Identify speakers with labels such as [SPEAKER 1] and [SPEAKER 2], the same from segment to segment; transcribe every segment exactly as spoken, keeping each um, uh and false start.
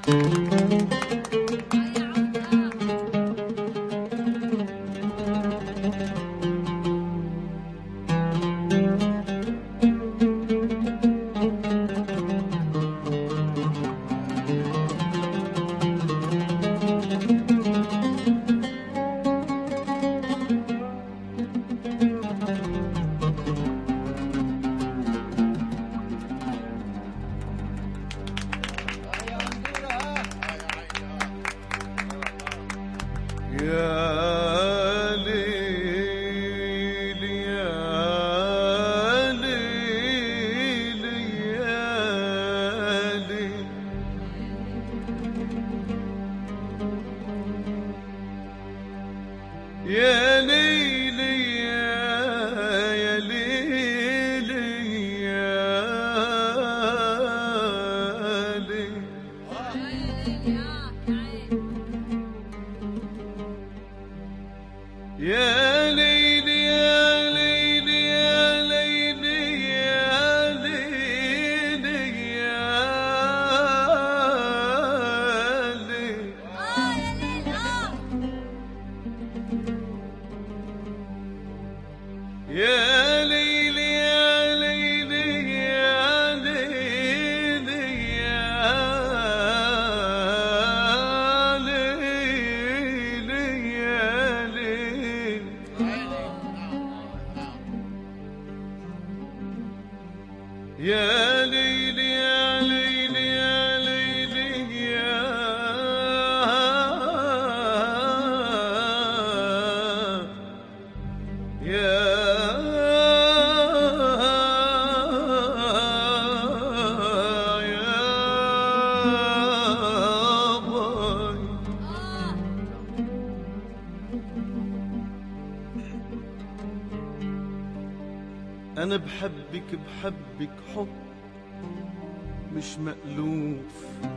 [SPEAKER 1] يا ليلي يا ليلي يا ليلي يا ليلي يا ليلي يا ليلي يا ليلي يا ليلي اه يا ليل اه يا ليلي يا ليلي يا ليلي يا ليلي يا ليلي يا ليلي يا ليلي يا ليلي يا يا أنا بحبك بحبك حب مش مألوف،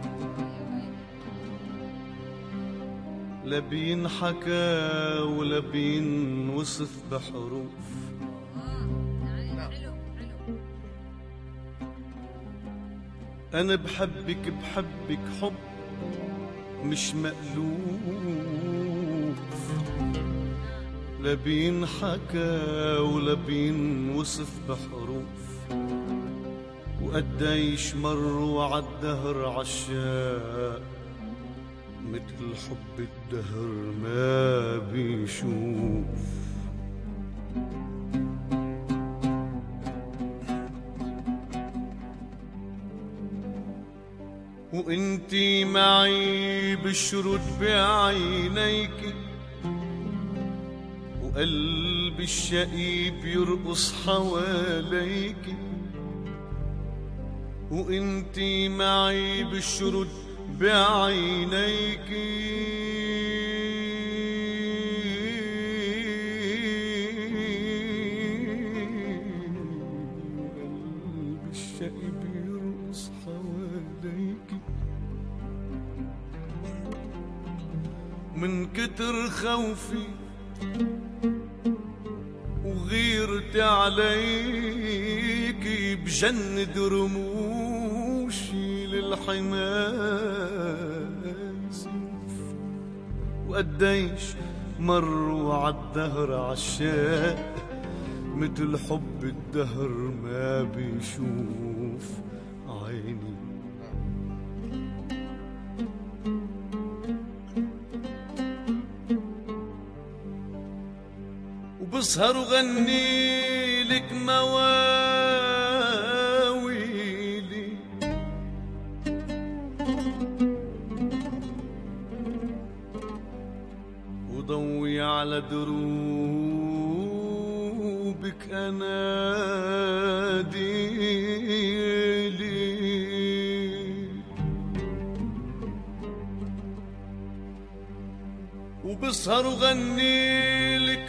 [SPEAKER 1] لا بينحكى ولا بينوصف بحروف. أنا بحبك بحبك حب مش مألوف، لا بينحكى ولا بينوصف بحروف. وقديش مروا عالدهر عشاق مثل حب الدهر ما بيشوف. وانتي معي بشرد بعينيكي، وقلبي الشقيب يرقص حواليكي. وانتي معي بالشرد بعينيكي، قلبي الشقيب يرقص حواليكي. من كتر خوفي وغيرتي عليكي بجند رموشي للحماية سيوف. وقديش مروا عالدهر عشاق مثل حب الدهر ما بيشوف عيني. وبسهر وغني لك مواويلي، وضوي على دروبك أناديلي. وبسهر وغني لك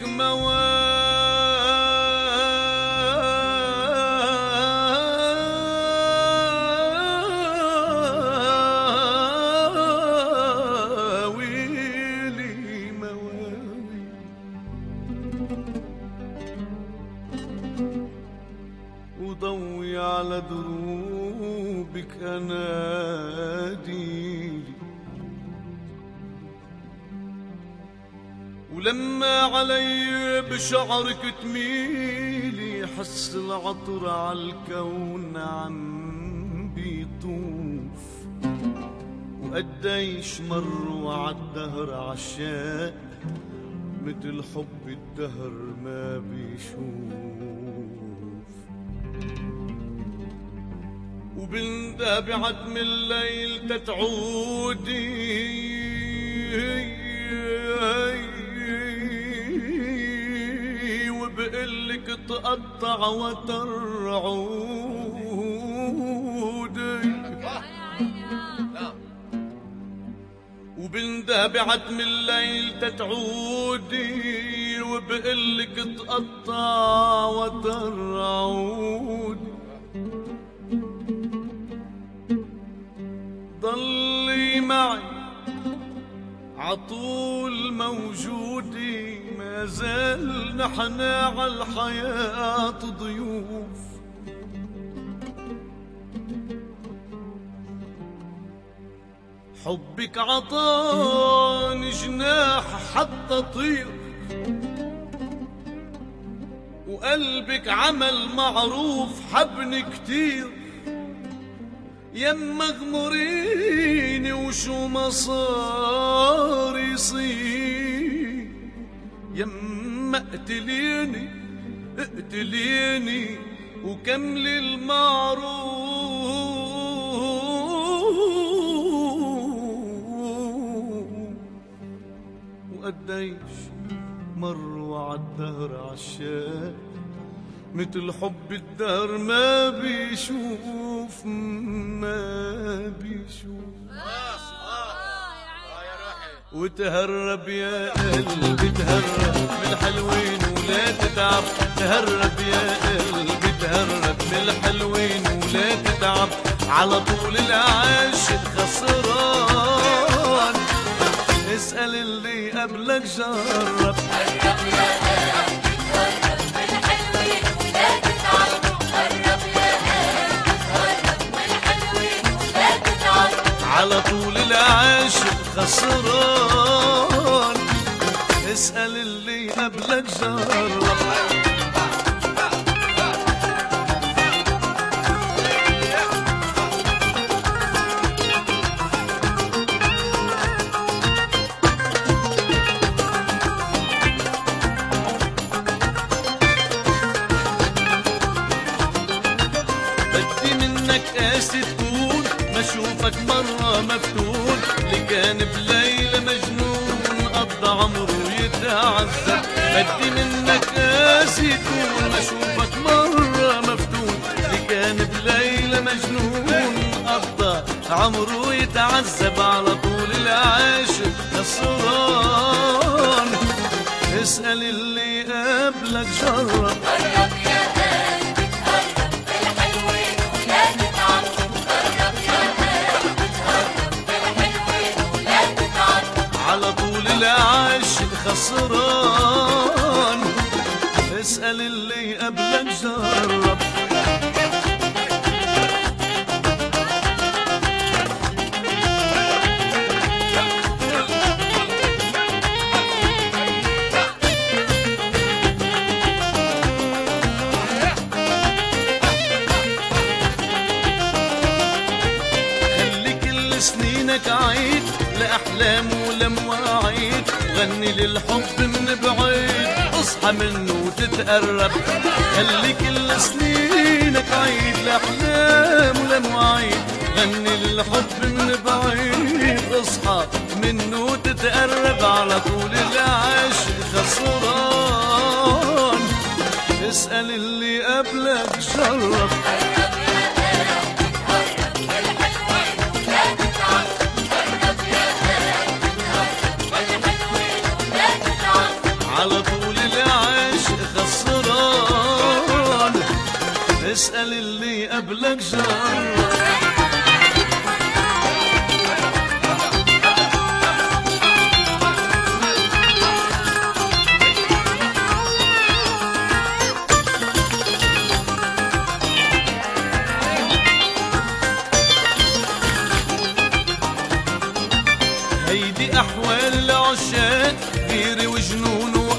[SPEAKER 1] مواويلي مواويلي. وضوي على دروبك أناديلي. ولما علي بشعرك تميلي حس العطر عالكون عم بيطوف، وقديش مروا عالدهر عشاق متل حب الدهر ما بيشوف. وبندى بعتم الليل تتعودي وبقلك تقطع وترعودي، وبندى بعتم الليل تتعودي وبقلك تقطع وترعودي. ضلي معي عطول موجودي، ما زال نحنا عالحياة ضيوف. حبك عطاني جناح حتى طير، وقلبك عمل معروف حبني كتير. يما اغمريني وشو ما صار يصير، يما اقتليني اقتليني وكملي المعروف. وقديش مروا عالدهر عشاق متل حب الدهر ما بيشوف ما بيشوف. وتهرب يا قلبي تهرب من الحلوين ولا تتعب، تهرب يا قلبي تهرب من الحلوين ولا تتعب. على طول العاشق خسران، اسأل اللي قبلك جرب.
[SPEAKER 2] قرب يا قلبي تهرب من الحلوين ولا تتعب، قرب يا قلبي تهرب من الحلوين ولا تتعب.
[SPEAKER 1] على طول العاشق خسران، اسأل اللي قبلك جرب. قاسي تكون ما اشوفك مرة مفتون، اللي كان بليلة مجنون قضى عمره يتعذب. بدي منك قاسي تكون ما اشوفك مرة مفتون، اللي كان بليلة مجنون قضى عمره يتعذب. على طول العاشق خسران، اسأل اللي قبلك جرب.
[SPEAKER 2] قرب يا قلبي تهرب من الحلوين ولا تتعب، قرب يا قلبي تهرب من الحلوين ولا تتعب.
[SPEAKER 1] على طول العاشق خسران، اسأل اللي قبلك جرب. سنينك عيد لأحلام ولمواعيد، غني للحب من بعيد اصحى منه وتتقرب. خلي كل سنينك عيد لأحلام ولمواعيد، غني للحب من بعيد اصحى منه وتتقرب. على طول العاشق خسران، اسأل اللي قبلك جرب. على طول العاشق خسران، اسأل اللي قبلك جرب.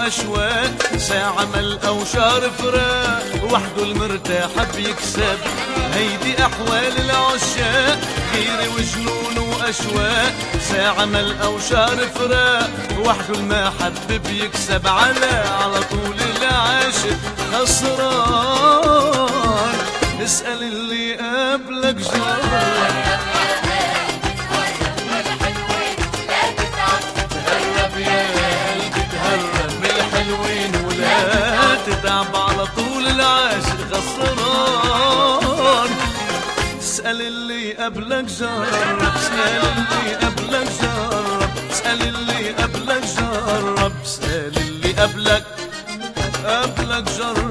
[SPEAKER 1] واشواق، ساعة مل او شهر فراق، وحده المرتاح بيكسب. هيدي احوال العشاق، غيرة وجنون واشواق، ساعة مل او شهر فراق، وحده المحب بيكسب. على على طول العاشق خسران، اسأل اللي قبلك جرب. تهرب يا قلبي تهرب من الحلوين ولا تتعب، على طول العاشق خسران. اسأل اللي قبلك جرب، اسأل اللي قبلك جرب، اسأل اللي قبلك جرب، اسأل اللي قبلك قبلك جرب.